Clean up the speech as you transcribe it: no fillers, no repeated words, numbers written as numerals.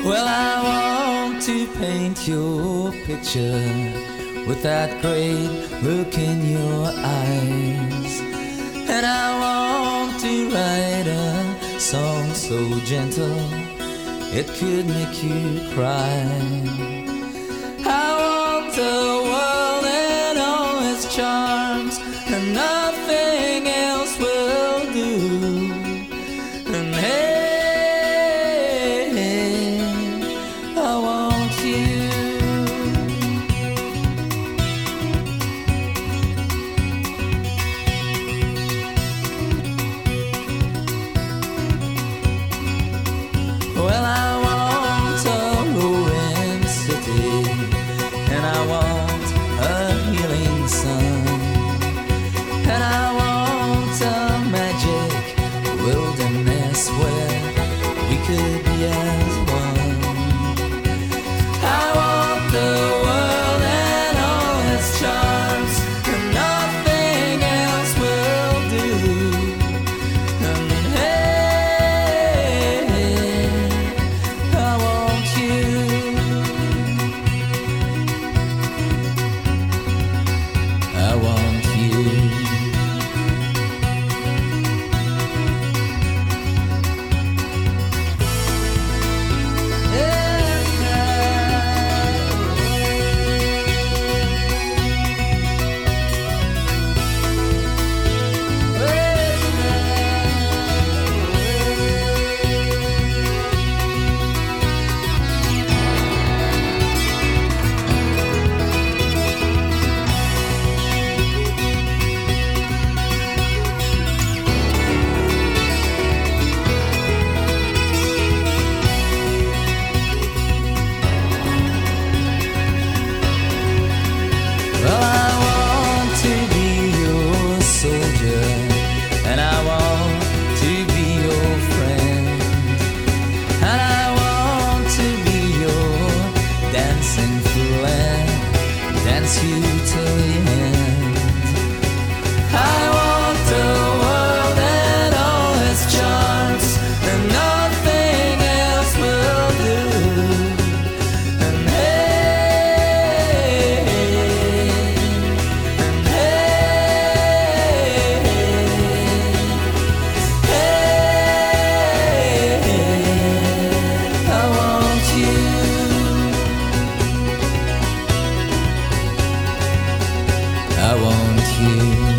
Well, I want to paint your picture with that great look in your eyes. And I want to write a song so gentle it could make you cry. I want the world and all its charms, and nothing else will do. And hey, I want you. Well, I want a roaring city, and I want a healing sun, and I want a magic wilderness where we could be as one. I want the world and all its charms, and nothing else will do. And hey, I want you. I want you. Well, I want to be your soldier, and I want to be your friend, and I want to be your dancing fool and dance you till the end. I want the world and all its charms, and nothing else will do. And I want you.